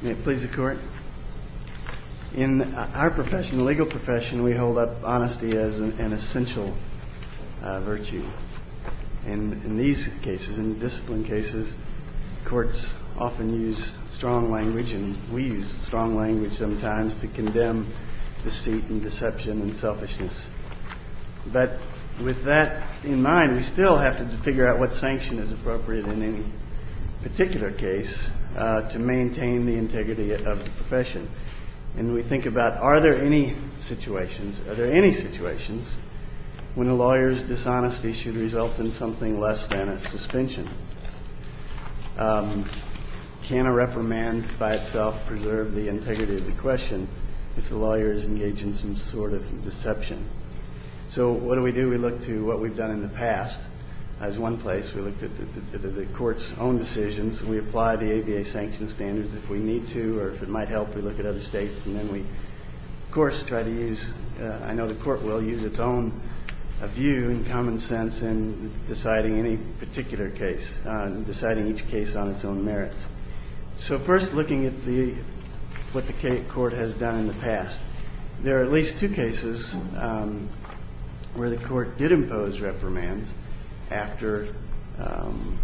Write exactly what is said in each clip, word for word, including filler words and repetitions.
May it please the Court? In our profession, the legal profession, we hold up honesty as an, an essential uh, virtue. And in these cases, in discipline cases, courts often use strong language, and we use strong language sometimes to condemn deceit and deception and selfishness. But with that in mind, we still have to figure out what sanction is appropriate in any particular case uh, to maintain the integrity of the profession. And we think about, are there any situations, are there any situations when a lawyer's dishonesty should result in something less than a suspension? Um, can a reprimand by itself preserve the integrity of the question if the lawyer is engaged in some sort of deception? So what do we do? We look to what we've done in the past as one place. We looked at the, the, the court's own decisions. We apply the A B A sanction standards if we need to, or if it might help, we look at other states, and then we, of course, try to use, uh, I know the court will use its own uh, view and common sense in deciding any particular case, uh, deciding each case on its own merits. So first, looking at the what the court has done in the past, there are at least two cases um, where the court did impose reprimands after um,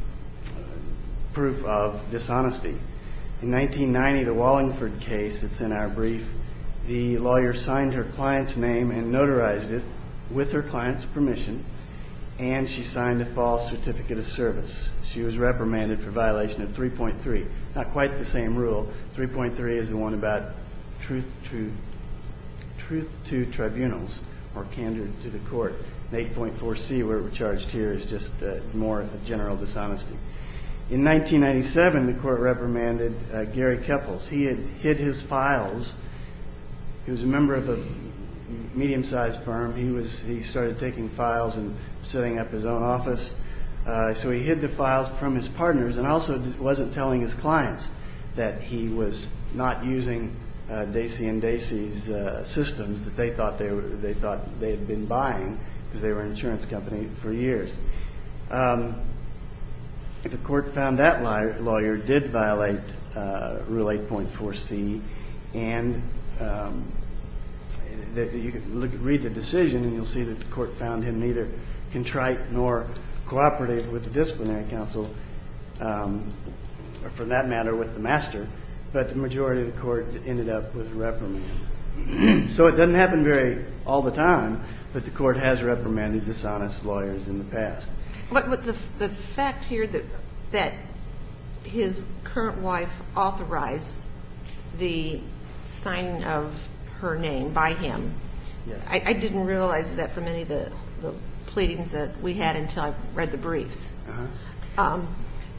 proof of dishonesty. In nineteen ninety, the Wallingford case that's in our brief, the lawyer signed her client's name and notarized it with her client's permission, and she signed a false certificate of service. She was reprimanded for violation of three point three. Not quite the same rule. three point three is the one about truth to, truth to tribunals, or candor to the court. And eight point four C, where we're charged here, is just uh, more general dishonesty. In nineteen ninety-seven, the court reprimanded uh, Gary Keppels. He had hid his files. He was a member of a medium-sized firm. He was he started taking files and setting up his own office. Uh, so he hid the files from his partners, and also wasn't telling his clients that he was not using uh, Dacey and Dacey's uh, systems that they thought they were they thought they had been buying, because they were an insurance company for years. Um, the court found that lawyer, lawyer did violate uh, Rule eight point four C, and um, that you can look, read the decision, and you'll see that the court found him neither contrite nor cooperative with the disciplinary counsel, um, or for that matter with the master, but the majority of the court ended up with a reprimand. So it doesn't happen very all the time, but the court has reprimanded dishonest lawyers in the past. But, but the, the fact here that that his current wife authorized the signing of her name by him, yes. I, I didn't realize that from any of the, the pleadings that we had until I read the briefs. Uh-huh. Um,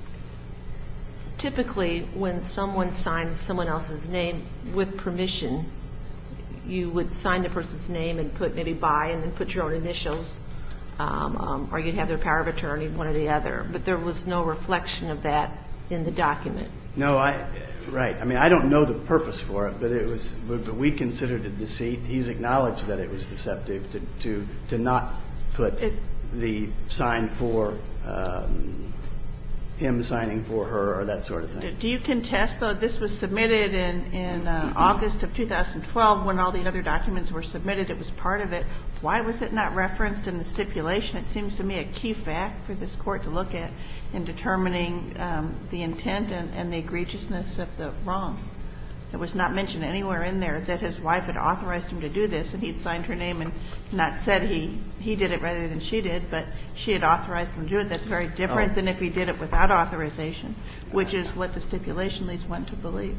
typically, when someone signs someone else's name with permission, you would sign the person's name and put maybe by and then put your own initials, um, um, or you'd have their power of attorney, one or the other. But there was no reflection of that in the document. No, I right. I mean, I don't know the purpose for it, but it was. But we considered it deceit. He's acknowledged that it was deceptive to to, to not put it, the sign for um, him signing for her or that sort of thing. Do you contest, though, this was submitted in, in uh, August of two thousand twelve when all the other documents were submitted? It was part of it. Why was it not referenced in the stipulation? It seems to me a key fact for this court to look at in determining um, the intent and, and the egregiousness of the wrong. It was not mentioned anywhere in there that his wife had authorized him to do this, and he'd signed her name and not said he, he did it rather than she did, but she had authorized him to do it. That's very different oh. than if he did it without authorization, which is what the stipulation leads one to believe.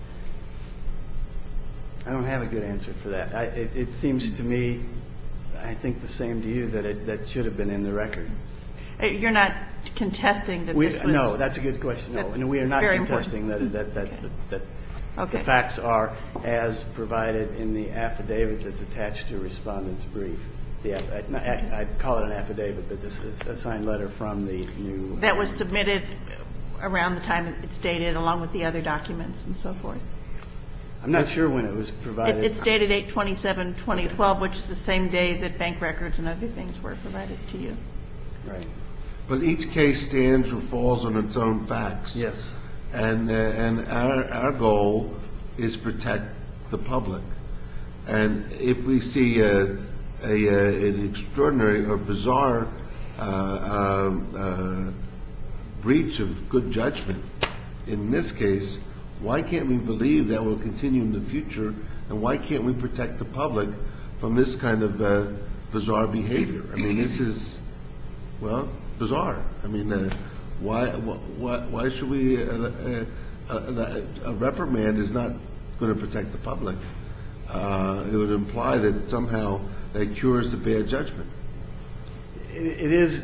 I don't have a good answer for that. I, it, it seems to me, I think the same to you, that it that should have been in the record. You're not contesting that we, this was... No, that's a good question. No, and we are not contesting that, that that's the, that okay. the facts are as provided in the affidavit that's attached to Respondent's brief. The I, I'd call it an affidavit, but this is a signed letter from the new... That was submitted around the time it's dated, along with the other documents and so forth. I'm not sure when it was provided. It, it's dated eight twenty-seven twenty twelve, which is the same day that bank records and other things were provided to you. Right. But each case stands or falls on its own facts. Yes. and uh, and our our goal is protect the public. And if we see a, a, a an extraordinary or bizarre uh, uh, uh, breach of good judgment in this case, why can't we believe that will continue in the future? And why can't we protect the public from this kind of uh, bizarre behavior? I mean, this is, well, bizarre. I mean, uh, why, why, why should we, uh, uh, uh, a reprimand is not going to protect the public. Uh, it would imply that somehow that cures the bad judgment. It, it is,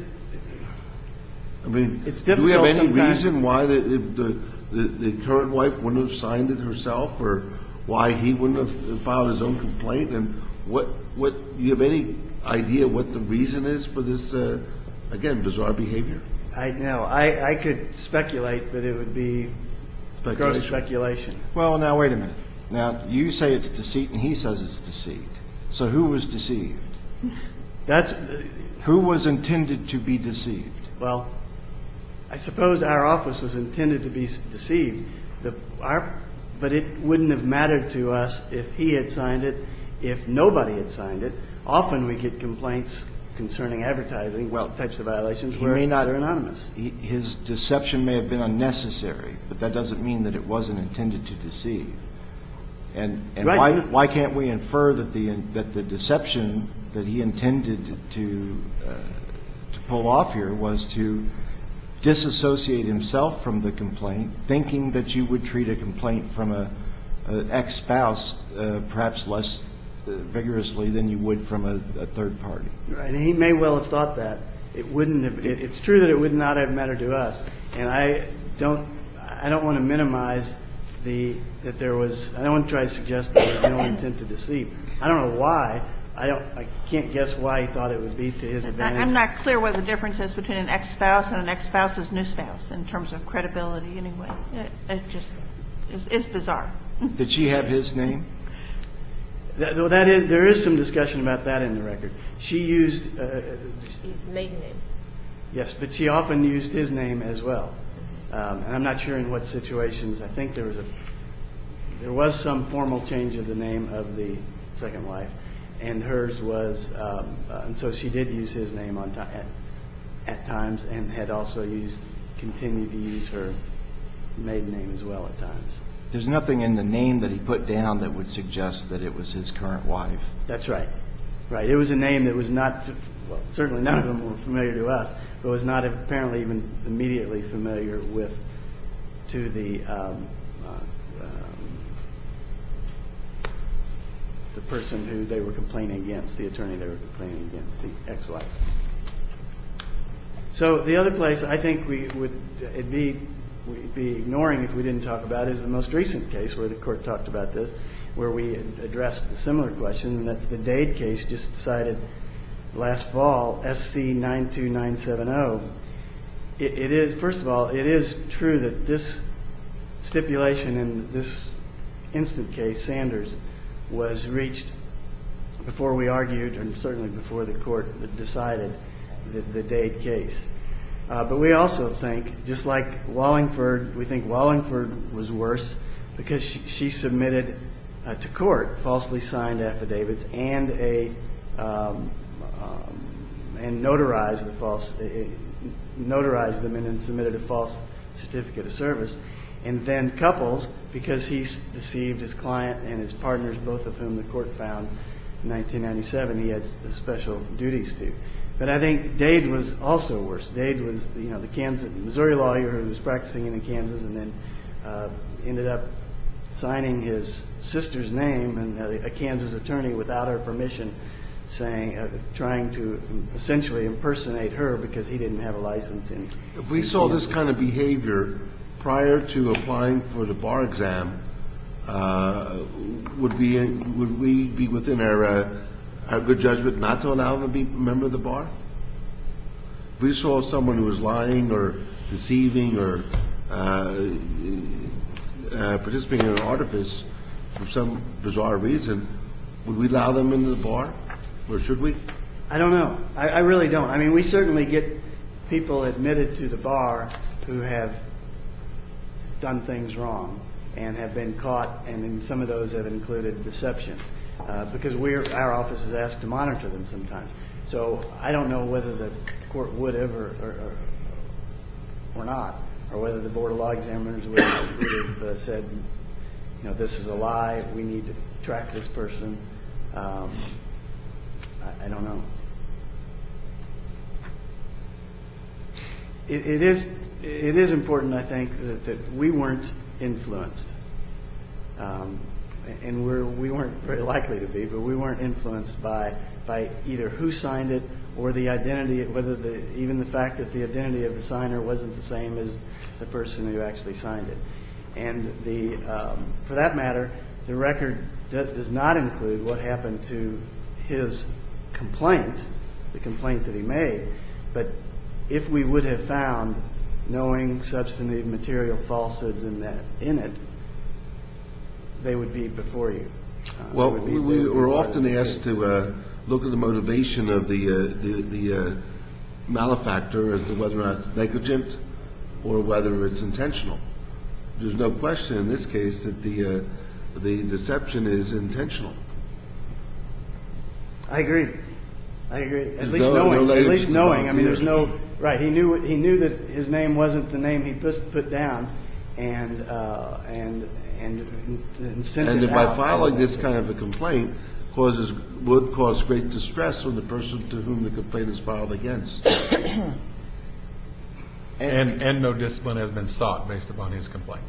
I mean, it's do we have difficult any sometimes. reason why the, the, the, the current wife wouldn't have signed it herself, or why he wouldn't have filed his own complaint? And what, what, do you have any idea what the reason is for this, uh, again, bizarre behavior? I know, I, I could speculate, but it would be gross speculation. Well, now, wait a minute. Now, you say it's deceit, and he says it's deceit. So who was deceived? That's, Who was intended to be deceived? well, I suppose our office was intended to be s- deceived. The, our, but it wouldn't have mattered to us if he had signed it, if nobody had signed it. Often we get complaints concerning advertising, well, types of violations He where may not- they're anonymous. He, his deception may have been unnecessary, but that doesn't mean that it wasn't intended to deceive. And, and Right. why, why can't we infer that the that the deception that he intended to uh, to pull off here was to disassociate himself from the complaint, thinking that you would treat a complaint from a, a ex-spouse uh, perhaps less uh, vigorously than you would from a, a third party? Right, and he may well have thought that. It wouldn't have, it, it's true that it would not have mattered to us. And I don't, I don't want to minimize the, that there was, I don't want to try to suggest that there was no intent to deceive. I don't know why. I don't, I can't guess why he thought it would be to his I- advantage. I'm not clear what the difference is between an ex-spouse and an ex-spouse's new spouse in terms of credibility anyway. It, it just is, is bizarre. Did she have his name? That, though that is, there is some discussion about that in the record. She used, uh, His maiden name. yes, but she often used his name as well. Um, and I'm not sure in what situations. I think there was a, there was some formal change of the name of the second wife, and hers was, um, uh, and so she did use his name on ti- at, at times, and had also used, continued to use her maiden name as well at times. There's nothing in the name that he put down that would suggest that it was his current wife. That's right. Right. It was a name that was not, well, certainly none of them were familiar to us, but was not apparently even immediately familiar with, to the, um, uh, um, the person who they were complaining against, the attorney they were complaining against, the ex-wife. So the other place I think we would, it'd be, we'd be ignoring if we didn't talk about is the most recent case where the court talked about this, where we addressed a similar question, and that's the Dade case just decided last fall, S C nine two nine seven zero. It, it is, first of all, it is true that this stipulation in this instant case, Sanders, was reached before we argued, and certainly before the court decided the, the Dade case. Uh, but we also think, just like Wallingford, we think Wallingford was worse because she, she submitted uh, to court falsely signed affidavits and a um, um, and notarized the false uh, notarized them and then submitted a false certificate of service. And then Couples, because he deceived his client and his partners, both of whom the court found in nineteen ninety-seven, he had special duties to. But I think Dade was also worse. Dade was, you know, the Kansas Missouri lawyer who was practicing in Kansas and then uh, ended up signing his sister's name and uh, a Kansas attorney without her permission, saying, uh, trying to essentially impersonate her because he didn't have a license in. If we in saw this Kansas. kind of behavior prior to applying for the bar exam, uh, would be would we be within our uh, our good judgment not to allow them to be a member of the bar? If we saw someone who was lying or deceiving or uh, uh, participating in an artifice for some bizarre reason, would we allow them into the bar, or should we? I don't know. I, I really don't. I mean, we certainly get people admitted to the bar who have done things wrong and have been caught, and in some of those have included deception, uh, because we're, our office is asked to monitor them sometimes. So I don't know whether the court would have or, or, or, or not, or whether the Board of Law Examiners would, would have uh, said, you know, this is a lie, we need to track this person. Um, I, I don't know. It, it is it is important, I think, that, that we weren't influenced, um, and we're we weren't very likely to be, but we weren't influenced by by either who signed it or the identity, whether the even the fact that the identity of the signer wasn't the same as the person who actually signed it. And the um, for that matter, the record does not include what happened to his complaint, the complaint that he made. But if we would have found knowing substantive material falsehoods in that in it, they would be before you. Uh, Well, they would be- we, they we would be were part of often the asked case. to uh, look at the motivation of the uh, the, the uh, malefactor as to whether or not it's negligent or whether it's intentional. There's no question in this case that the uh, the deception is intentional. I agree. I agree. At There's least no- no knowing. At later least just knowing. I mean, volunteers. there's no right. He knew. He knew that his name wasn't the name he put put down, and uh, and and and sent And it if by out. filing this kind of a complaint causes would cause great distress on the person to whom the complaint is filed against. And, and no discipline has been sought based upon his complaint.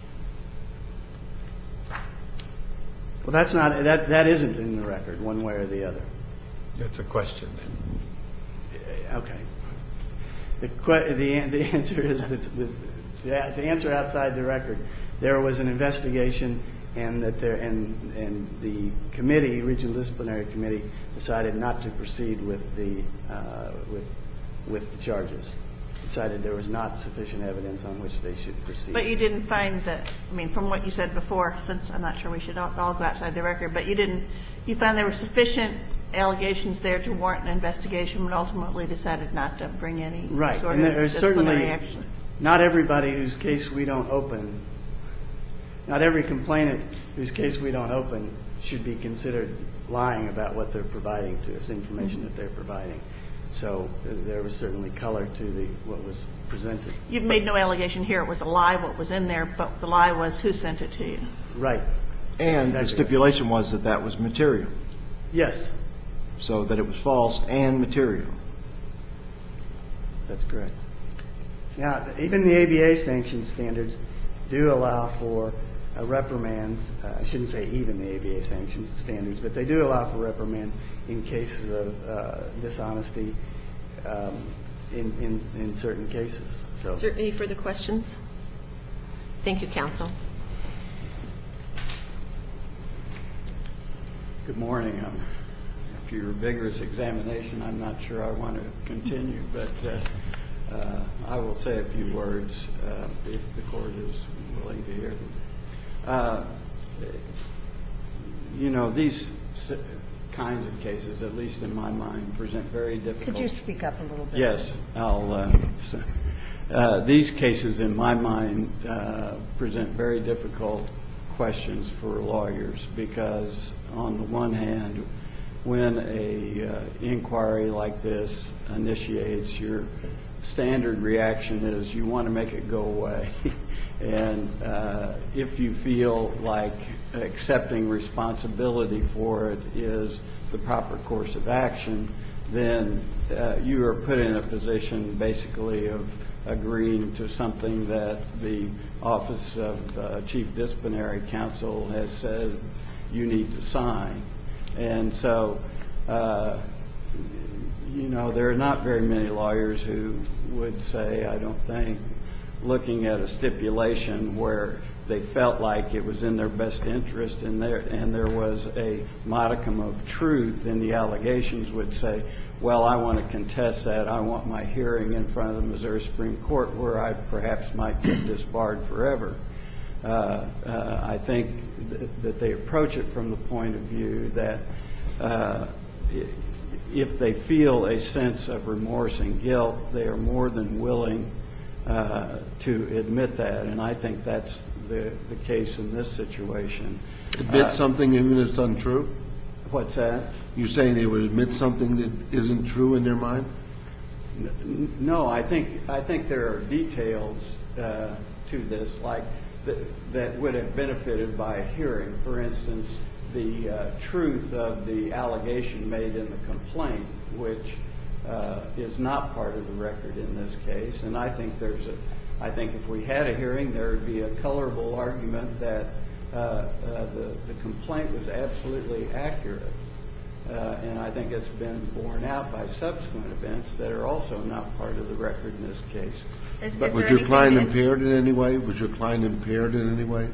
Well, that's not that. That isn't in the record, one way or the other. That's a question then. Okay. The que- the the answer is that the, to answer outside the record, there was an investigation, and that there and and the committee, regional disciplinary committee, decided not to proceed with the uh, with with the charges. Decided there was not sufficient evidence on which they should proceed. But you didn't find that, I mean, from what you said before, since I'm not sure we should all, all go outside the record, but you didn't, you found there were sufficient allegations there to warrant an investigation, but ultimately decided not to bring any Right, sort and of there's disciplinary certainly action. not everybody whose case we don't open, not every complainant whose case we don't open should be considered lying about what they're providing to us, information that they're providing. So uh, there was certainly color to the what was presented. You've made no allegation here it was a lie what was in there, but the lie was who sent it to you. Right. And the Exactly. stipulation was that that was material, Yes, so that it was false and material. that's correct. Now, even the A B A sanction standards do allow for uh, reprimands. Uh, I shouldn't say even the A B A sanctions standards, but they do allow for reprimands in cases of uh, dishonesty um, in, in, in certain cases. So, Is there any further questions? Thank you, counsel. Good morning. Um, after your vigorous examination, I'm not sure I want to continue, but uh, uh, I will say a few words uh, if the court is willing to hear them. Uh, you know, these s- kinds of cases, at least in my mind, present very difficult. Could you speak up a little bit? Yes, I'll. Uh, s- uh, these cases, in my mind, uh, present very difficult questions for lawyers because, on the one hand, when a uh, inquiry like this initiates, your standard reaction is you want to make it go away. And uh, if you feel like accepting responsibility for it is the proper course of action, then uh, you are put in a position basically of agreeing to something that the Office of uh, Chief Disciplinary Counsel has said you need to sign. And so, uh, you know, there are not very many lawyers who would say, I don't think, looking at a stipulation where they felt like it was in their best interest and there and there was a modicum of truth in the allegations, would say, well, I want to contest that. I want my hearing in front of the Missouri Supreme Court where I perhaps might get disbarred forever. Uh, uh, I think th- that they approach it from the point of view that uh, if they feel a sense of remorse and guilt, they are more than willing uh, to admit that, and I think that's the, the case in this situation. Admit Uh, something even if it's untrue? What's that? You're saying they would admit something that isn't true in their mind? N- No, I think I think there are details uh, to this, like th- that would have benefited by a hearing. For instance, the uh, truth of the allegation made in the complaint, which uh, is not part of the record in this case. And I think there's a, I think if we had a hearing, there would be a colorable argument that uh, uh, the the complaint was absolutely accurate. Uh, and I think it's been borne out by subsequent events that are also not part of the record in this case. Is, But is Was there your anything client that- impaired in any way? Was your client impaired in any way?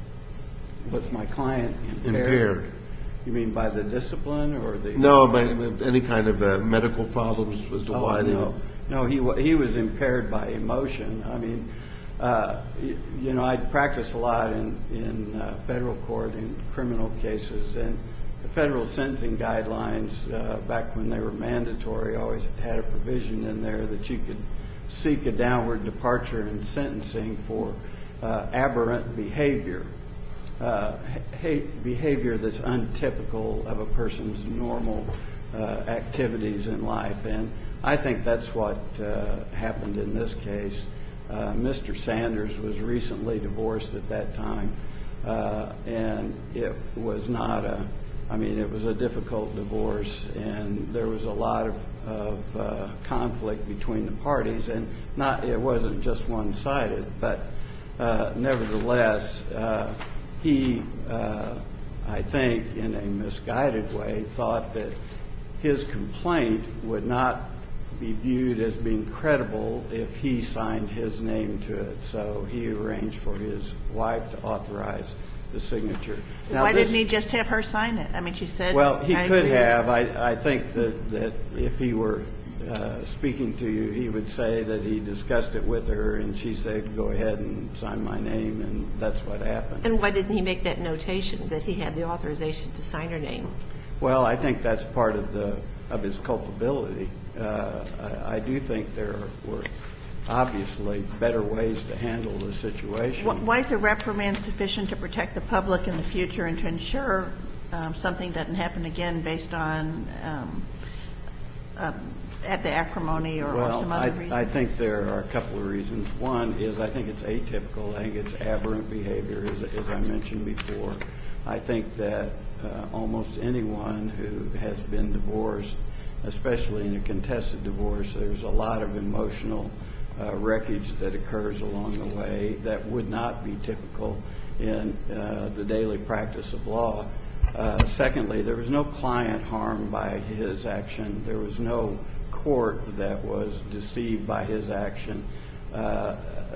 Was my client impaired? Impaired. You mean by the discipline or the? No, but any kind of uh, medical problems as to Oh, why they no. would... No, he wa- he was impaired by emotion. I mean, uh, y- you know, I practice a lot in in uh, federal court in criminal cases, and the federal sentencing guidelines uh, back when they were mandatory always had a provision in there that you could seek a downward departure in sentencing for uh, aberrant behavior. Uh, ha- behavior that's untypical of a person's normal uh, activities in life. And I think that's what uh, happened in this case. Uh, Mister Sanders was recently divorced at that time, uh, and it was not a, I mean, it was a difficult divorce, and there was a lot of, of uh, conflict between the parties, and not, it wasn't just one-sided, but uh, nevertheless, uh, he, uh, I think, in a misguided way, thought that his complaint would not be viewed as being credible if he signed his name to it. So he arranged for his wife to authorize the signature. Now, Why this- didn't he just have her sign it? I mean, she said. Well, he I could agree. have. I, I think that, that if he were uh, speaking to you, he would say that he discussed it with her, and she said, go ahead and sign my name, and that's what happened. And why didn't he make that notation that he had the authorization to sign her name? Well, I think that's part of the of his culpability. Uh, I, I do think there were obviously better ways to handle the situation. Wh- Why is a reprimand sufficient to protect the public in the future and to ensure um, something doesn't happen again based on um, um, at the acrimony or, or Well, some I, other reason? I think there are a couple of reasons. One is I think it's atypical. I think it's aberrant behavior, as, as I mentioned before. I think that uh, almost anyone who has been divorced, especially in a contested divorce, there's a lot of emotional uh, wreckage that occurs along the way that would not be typical in uh, the daily practice of law. Uh, secondly, there was no client harmed by his action. There was no court that was deceived by his action. Uh,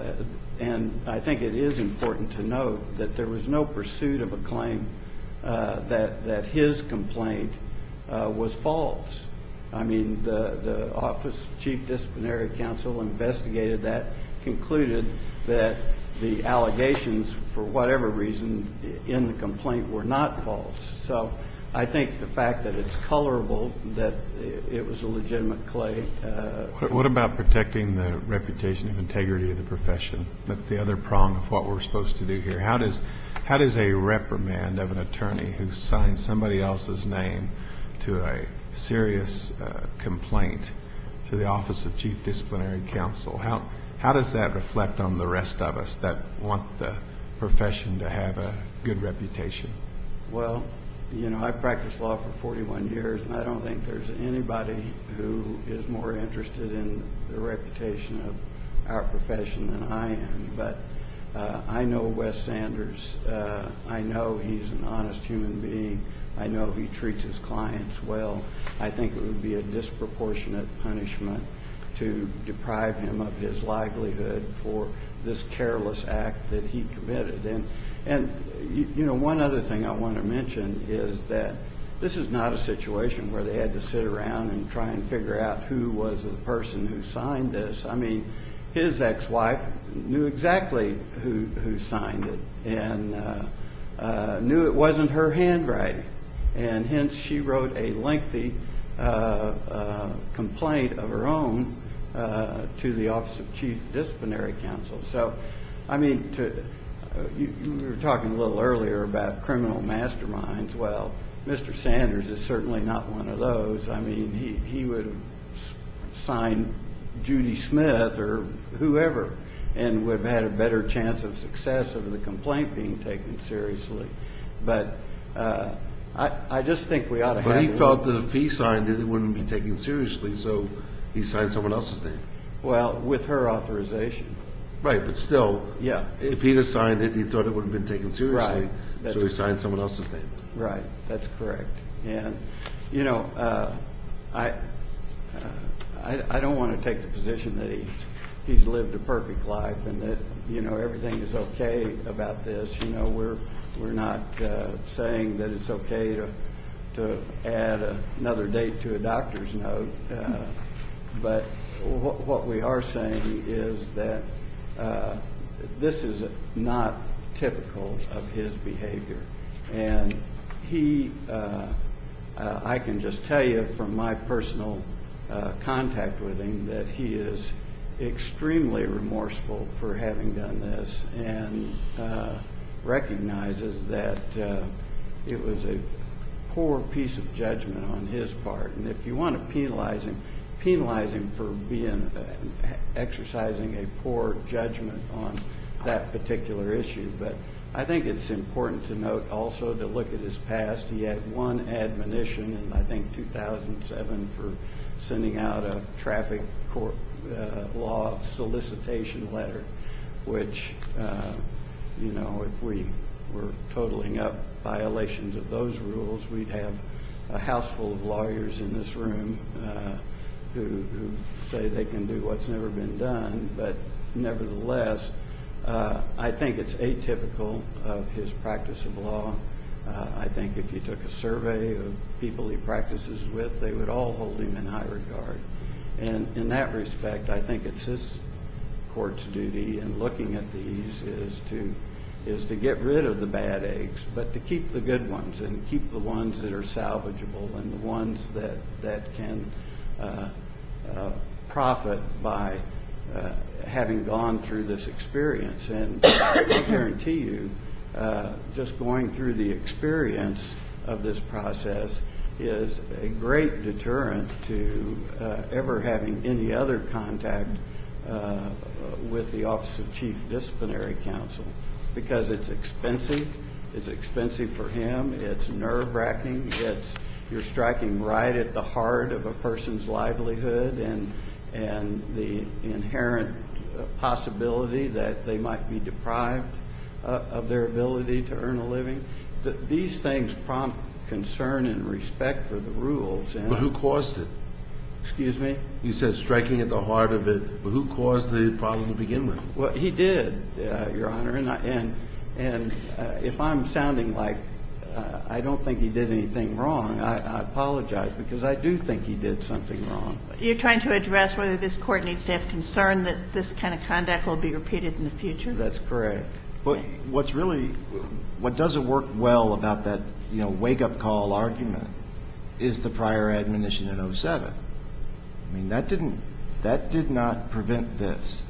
and I think it is important to note that there was no pursuit of a claim uh, that that his complaint uh, was false. I mean, the, the Office of Chief Disciplinary Counsel investigated that, concluded that the allegations, for whatever reason, in the complaint were not false. So I think the fact that it's colorable, that it was a legitimate claim. Uh, What, what about protecting the reputation of integrity of the profession? That's the other prong of what we're supposed to do here. How does how does a reprimand of an attorney who signs somebody else's name to a serious uh, complaint to the Office of Chief Disciplinary Counsel, how how does that reflect on the rest of us that want the profession to have a good reputation? Well, you know, I've practiced law for forty-one years, and I don't think there's anybody who is more interested in the reputation of our profession than I am. But uh, I know Wes Sanders. Uh, I know he's an honest human being. I know he treats his clients well. I think it would be a disproportionate punishment to deprive him of his livelihood for this careless act that he committed. And, and you, you know, one other thing I want to mention is that this is not a situation where they had to sit around and try and figure out who was the person who signed this. I mean, his ex-wife knew exactly who, who signed it and uh, uh, knew it wasn't her handwriting. And hence she wrote a lengthy uh, uh, complaint of her own uh, to the Office of Chief Disciplinary Counsel. So, I mean, to, uh, you, you were talking a little earlier about criminal masterminds. Well, Mister Sanders is certainly not one of those. I mean, he, he would have signed Judy Smith or whoever and would have had a better chance of success of the complaint being taken seriously. But uh, I, I just think we ought to But have... he a felt little- that if he signed it, it wouldn't be taken seriously, so he signed someone else's name. Well, with her authorization. Right, but still, Yeah. if he'd have signed it, he thought it would have been taken seriously, Right. That's- so he signed someone else's name. Right, that's correct. And, you know, uh, I, uh, I I don't want to take the position that he's, he's lived a perfect life and that, you know, everything is okay about this. You know, we're, we're not uh, saying that it's okay to, to add a, another date to a doctor's note. Uh, but wh- what we are saying is that uh, this is not typical of his behavior. And he, uh, uh, I can just tell you from my personal uh, contact with him that he is extremely remorseful for having done this and uh, recognizes that uh, it was a poor piece of judgment on his part. And if you want to penalize him, penalize him for being uh, exercising a poor judgment on that particular issue. But I think it's important to note also to look at his past. He had one admonition in, I think, two thousand seven for sending out a traffic court uh, law solicitation letter, which, uh, you know, if we were totaling up violations of those rules, we'd have a house full of lawyers in this room uh, who, who say they can do what's never been done. But nevertheless, Uh, I think it's atypical of his practice of law. Uh, I think if you took a survey of people he practices with, they would all hold him in high regard. And in that respect, I think it's this court's duty in looking at these is to is to get rid of the bad eggs, but to keep the good ones and keep the ones that are salvageable and the ones that that can uh, uh, profit by Uh, having gone through this experience. And I guarantee you, uh, just going through the experience of this process is a great deterrent to uh, ever having any other contact uh, with the Office of Chief Disciplinary Counsel, because it's expensive. It's expensive for him. It's nerve-wracking. It's you're striking right at the heart of a person's livelihood and and the inherent possibility that they might be deprived uh, of their ability to earn a living. Th- these things prompt concern and respect for the rules. And But who caused it? Excuse me? You said striking at the heart of it, but who caused the problem to begin with? Well, he did, uh, Your Honor, and I, and and uh, if I'm sounding like uh, I don't think he did anything wrong, I, I apologize, because I do think he did something wrong. You're trying to address whether this court needs to have concern that this kind of conduct will be repeated in the future? That's correct. But what's really, what doesn't work well about that, you know, wake-up call argument is the prior admonition in oh seven. I mean, that didn't, that did not prevent this.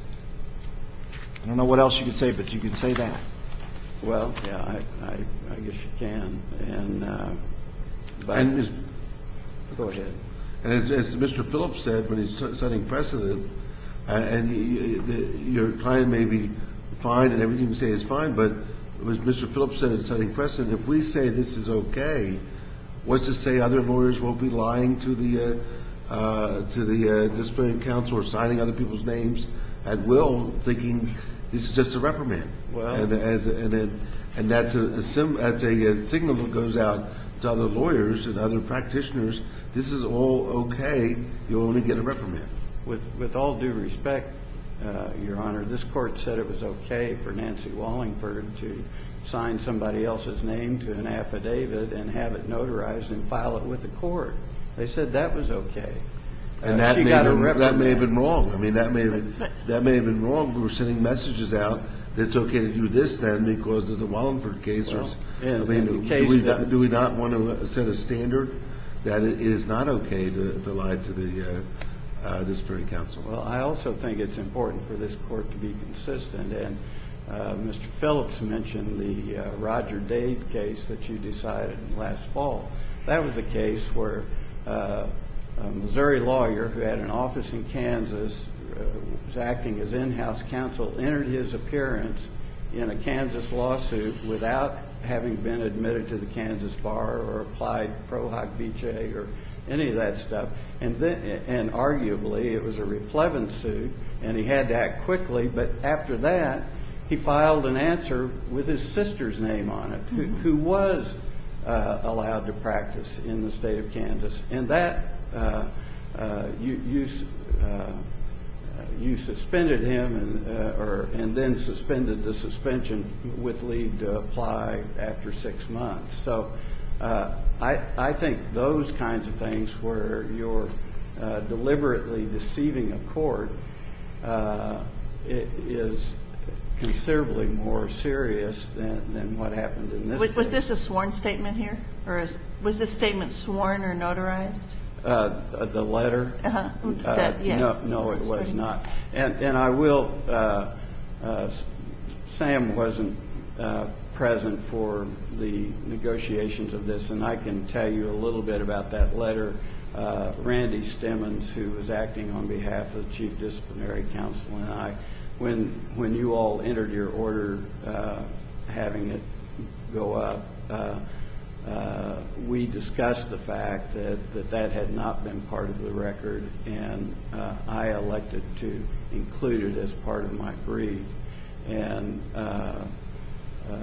I don't know what else you could say, but you could say that. Well, yeah, I, I, I guess you can. And, uh, but And as, go ahead. and as, as Mister Phillips said, when he's setting precedent, uh, and y- y- the, your client may be fine and everything you say is fine, but as Mister Phillips said in setting precedent, if we say this is okay, what's to say other lawyers won't be lying to the uh, uh, to the uh, disciplinary counsel or signing other people's names at will, thinking this is just a reprimand? Well, and as and then and that's a, a sim, that's a, a signal that goes out to other lawyers and other practitioners. This is all okay. You'll only get a reprimand. With with all due respect, uh, Your Honor, this court said it was okay for Nancy Wallingford to sign somebody else's name to an affidavit and have it notarized and file it with the court. They said that was okay. And Uh, that, she may got have a been, that may have reprimand. been wrong. I mean, that may have been, that may have been wrong. We were sending messages out that it's okay to do this then because of the Wallingford case. Well, or, in- I mean, in the do, case we that- not, do we not want to set a standard that it is not okay to, to lie to the uh, uh, disciplinary counsel. Well, I also think it's important for this court to be consistent, and uh, Mister Phillips mentioned the uh, Roger Dade case that you decided last fall. That was a case where uh, a Missouri lawyer who had an office in Kansas uh, was acting as in-house counsel, entered his appearance in a Kansas lawsuit without having been admitted to the Kansas bar or applied pro hoc vice or any of that stuff. And then, and arguably, it was a replevin suit, and he had to act quickly. But after that, he filed an answer with his sister's name on it, who, who was uh, allowed to practice in the state of Kansas. And that uh, uh, you you, uh, you suspended him, and uh, or and then suspended the suspension with leave to apply after six months. So. Uh, I, I think those kinds of things where you're uh, deliberately deceiving a court uh, it is considerably more serious than, than what happened in this was, case. Was this a sworn statement here? Or is, was this statement sworn or notarized? Uh, the letter? Uh-huh. Uh, That, yes. No, no, it was not. And, and I will, uh, uh, Sam wasn't uh, present for the negotiations of this, and I can tell you a little bit about that letter. Uh, Randy Stemmons, who was acting on behalf of the Chief Disciplinary Counsel, and I, when when you all entered your order uh, having it go up, uh, uh, we discussed the fact that, that that had not been part of the record, and uh, I elected to include it as part of my brief. And uh, Uh,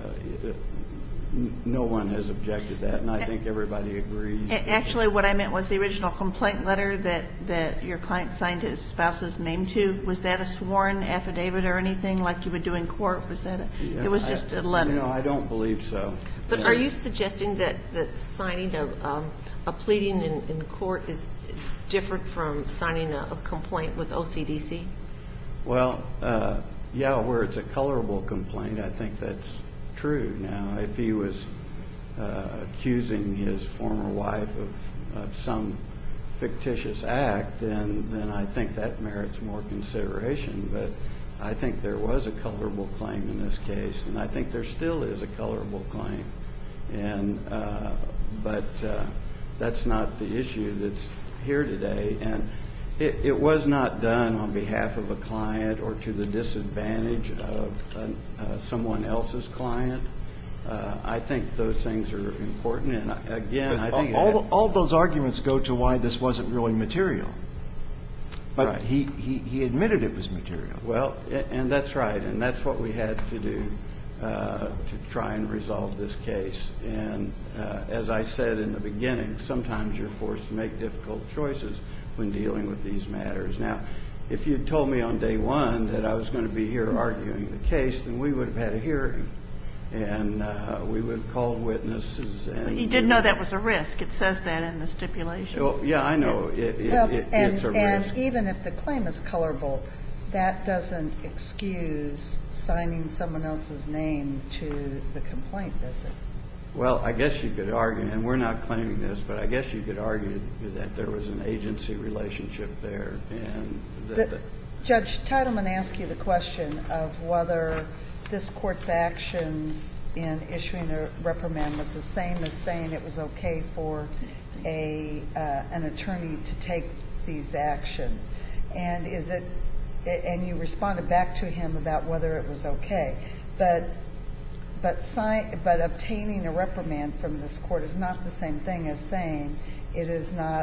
no one has objected to that, and I think everybody agrees. Actually, what I meant was the original complaint letter that, that your client signed his spouse's name to. Was that a sworn affidavit or anything like you would do in court? Was that a, Yeah, it was just I, a letter? You know, I don't believe so. But And are you suggesting that, that signing a, um, a pleading in, in court is, is different from signing a, a complaint with O C D C? Well, uh, yeah, where it's a colorable complaint, I think that's true. Now, if he was uh, accusing his former wife of, of some fictitious act, then then I think that merits more consideration. But I think there was a colorable claim in this case, and I think there still is a colorable claim. And uh, but uh, that's not the issue that's here today. And It, it was not done on behalf of a client or to the disadvantage of uh, uh, someone else's client. Uh, I think those things are important. And again, But I think all, it, all those arguments go to why this wasn't really material. But Right. he, he, he admitted it was material. well, and that's right, and that's what we had to do uh, to try and resolve this case. And uh, as I said in the beginning, sometimes you're forced to make difficult choices when dealing with these matters. Now, if you'd told me on day one that I was going to be here arguing the case, then we would have had a hearing, and uh, we would have called witnesses. And You did know that was a risk. It says that in the stipulation. Well, yeah, I know. It, it, Well, it, and, it's a and risk. even if the claim is colorable, that doesn't excuse signing someone else's name to the complaint, does it? Well, I guess you could argue, and we're not claiming this, but I guess you could argue that there was an agency relationship there. And that, The, Judge Titleman asked you the question of whether this court's actions in issuing a reprimand was the same as saying it was okay for a uh, an attorney to take these actions. And is it, and you responded back to him about whether it was okay. But But, sign, but obtaining a reprimand from this court is not the same thing as saying it is not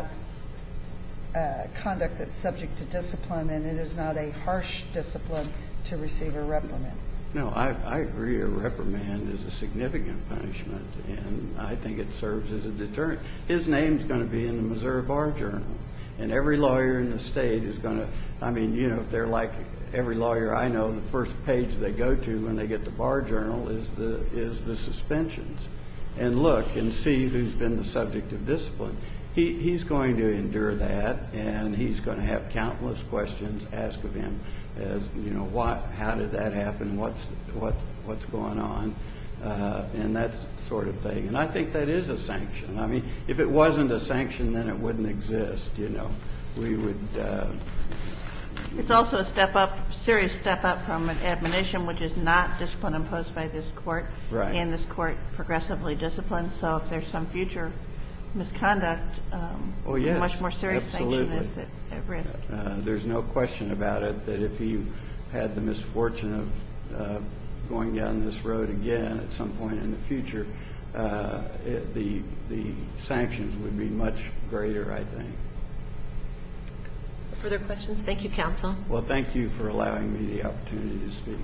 uh, conduct that's subject to discipline, and it is not a harsh discipline to receive a reprimand. No, I, I agree. A reprimand is a significant punishment, and I think it serves as a deterrent. His name's going to be in the Missouri Bar Journal, and every lawyer in the state is going to, I mean, you know, if they're like every lawyer I know, the first page they go to when they get the Bar Journal is the is the suspensions, and look and see who's been the subject of discipline. He he's going to endure that, and he's going to have countless questions asked of him, as you know, what, how did that happen? What's what's what's going on? Uh, and that sort of thing. And I think that is a sanction. I mean, if it wasn't a sanction, then it wouldn't exist, you know. we would, uh, It's also a step up, serious step up from an admonition, which is not discipline imposed by this court. Right. And this court progressively disciplines. So if there's some future misconduct, um, Oh, yes, much more serious sanction absolutely. is at, at risk. Uh, There's no question about it that if he had the misfortune of uh, going down this road again at some point in the future, uh, it- the the sanctions would be much greater, I think. Further questions? Thank you, counsel. Well, thank you for allowing me the opportunity to speak.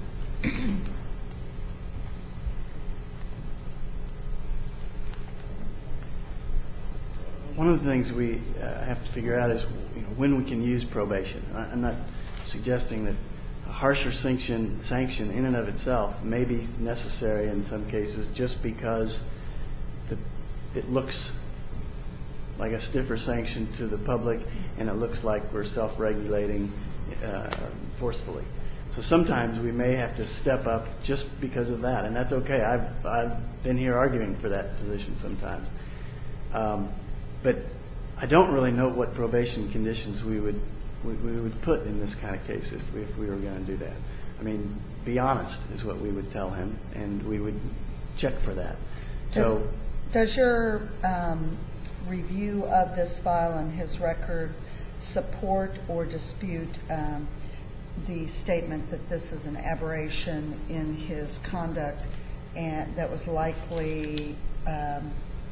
One of the things we uh, have to figure out is, you know, when we can use probation. I- I'm not suggesting that a harsher sanction, sanction in and of itself may be necessary in some cases just because the, it looks like a stiffer sanction to the public and it looks like we're self-regulating uh, forcefully. So sometimes we may have to step up just because of that, and that's okay. I've, I've been here arguing for that position sometimes. Um, But I don't really know what probation conditions we would we, we would put in this kind of case if we, if we were going to do that. I mean, be honest is what we would tell him, and we would check for that. So, Does your um, review of this file and his record support or dispute um, the statement that this is an aberration in his conduct and that was likely um,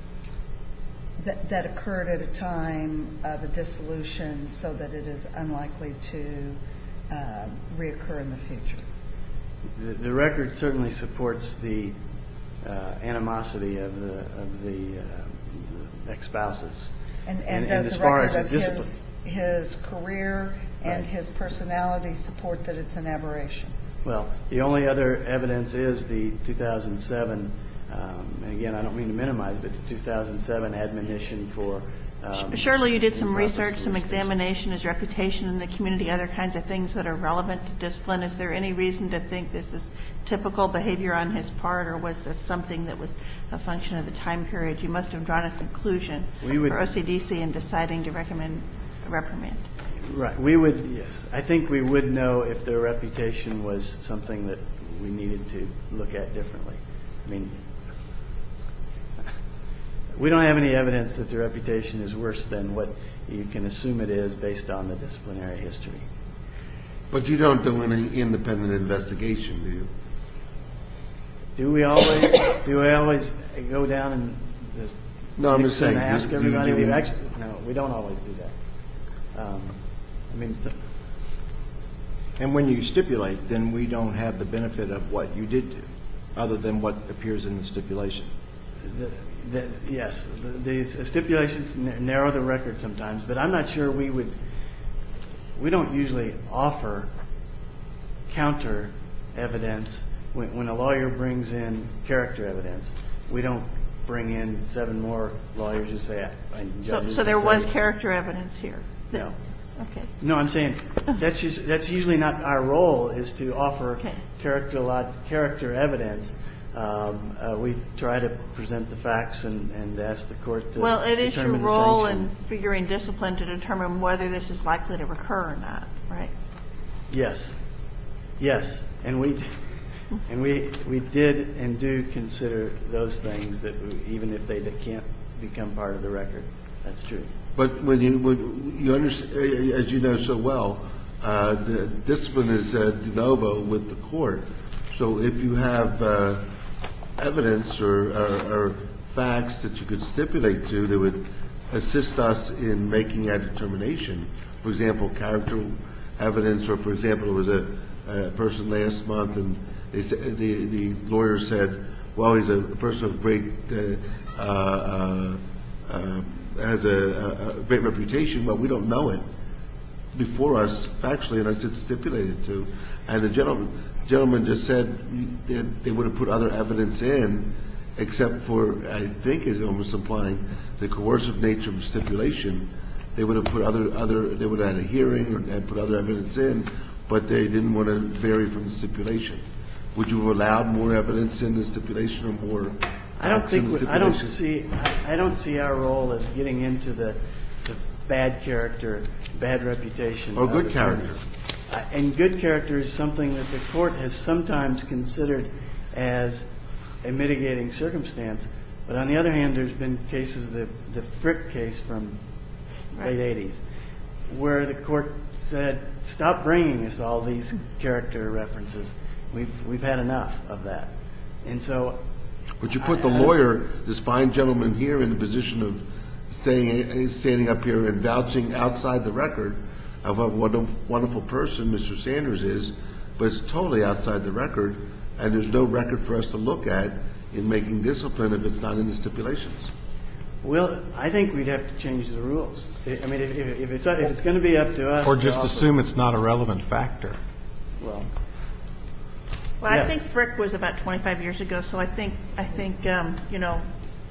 That, that occurred at a time of a dissolution so that it is unlikely to uh, reoccur in the future? the, the record certainly supports the uh, animosity of the of the, uh, the ex-spouses. And, and, And- and does as the far record as of the his, discipline- his career and Right. his personality support that it's an aberration? Well, the only other evidence is the two thousand seven, um, and again, I don't mean to minimize, but the two thousand seven admonition for. Um, Surely you did some improper research, some solicitation. examination, his reputation in the community, other kinds of things that are relevant to discipline. Is there any reason to think this is typical behavior on his part, or was this something that was a function of the time period? You must have drawn a conclusion We would- for O C D C in deciding to recommend a reprimand. Right. We would, yes. I think we would know if their reputation was something that we needed to look at differently. I mean, we don't have any evidence that the reputation is worse than what you can assume it is based on the disciplinary history. But you don't do any independent investigation, do you? Do we always, do we always go down and just No, I'm just Nixon saying, ask do- everybody? do We you- actually, no, we don't always do that. Um, I mean, so- And when you stipulate, then we don't have the benefit of what you did do, other than what appears in the stipulation. The, the, yes, the, the stipulations n- narrow the record sometimes, but I'm not sure we would. We don't usually offer counter evidence when, when a lawyer brings in character evidence. We don't bring in seven more lawyers who say. And So, judges so there who was say- character evidence here? No. Okay. No, I'm saying that's just that's usually not our role. Is to offer Okay. character lot character evidence. Um, uh, we try to present the facts and, and ask the court to Well, it is your determine the role sanction. in figuring discipline to determine whether this is likely to recur or not, right? Yes, yes, and we and we we did and do consider those things that we, even if they can't become part of the record. That's true. But when you, when you understand, as you know so well, uh, the discipline is uh, de novo with the court. So if you have uh, evidence or, or, or facts that you could stipulate to that would assist us in making that determination, for example, character evidence, or for example, there was a, a person last month and they said, the, the lawyer said, well, he's a person of great uh, uh, uh, has a, a great reputation, but we don't know it before us factually unless it's stipulated to. And the gentleman, gentleman just said that they would have put other evidence in, except for, I think is almost implying, the coercive nature of stipulation. They would have put other, other they would have had a hearing and, and put other evidence in, but they didn't want to vary from the stipulation. Would you have allowed more evidence in the stipulation or more? I don't acts in think the we, I don't stipulation? see I, I don't see our role as getting into the, the bad character, bad reputation. Or of good attorneys. character. Uh, And good character is something that the court has sometimes considered as a mitigating circumstance. But on the other hand, there's been cases, the, the Frick case from late eighties, where the court said, stop bringing us all these character references. We've, we've had enough of that. And so. But you put the I- I- lawyer, this fine gentleman here, in the position of saying, standing up here and vouching outside the record of what a wonderful person Mister Sanders is, but it's totally outside the record, and there's no record for us to look at in making discipline if it's not in the stipulations. Well, I think we'd have to change the rules. I I mean, if, if if it's, if it's going to be up to us. Or to just offer- assume it's not a relevant factor. Well, Well, I Yes. think Frick was about twenty-five years ago, so I think, I think, um, you know,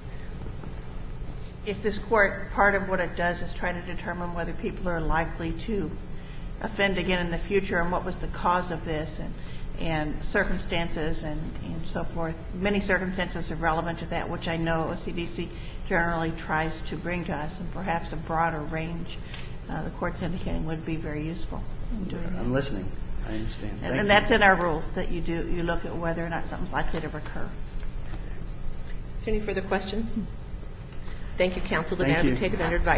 if this court, part of what it does is try to determine whether people are likely to offend again in the future and what was the cause of this and, and circumstances and, and so forth. Many circumstances are relevant to that, which I know O C D C generally tries to bring to us, and perhaps a broader range, uh, the court's indicating would be very useful in doing that. I'm listening. I understand. Thank And, you. and that's in our rules, that you do, you look at whether or not something's likely to recur. Is there any further questions? Thank you, counsel. The Thank matter will you. be taken under advisement.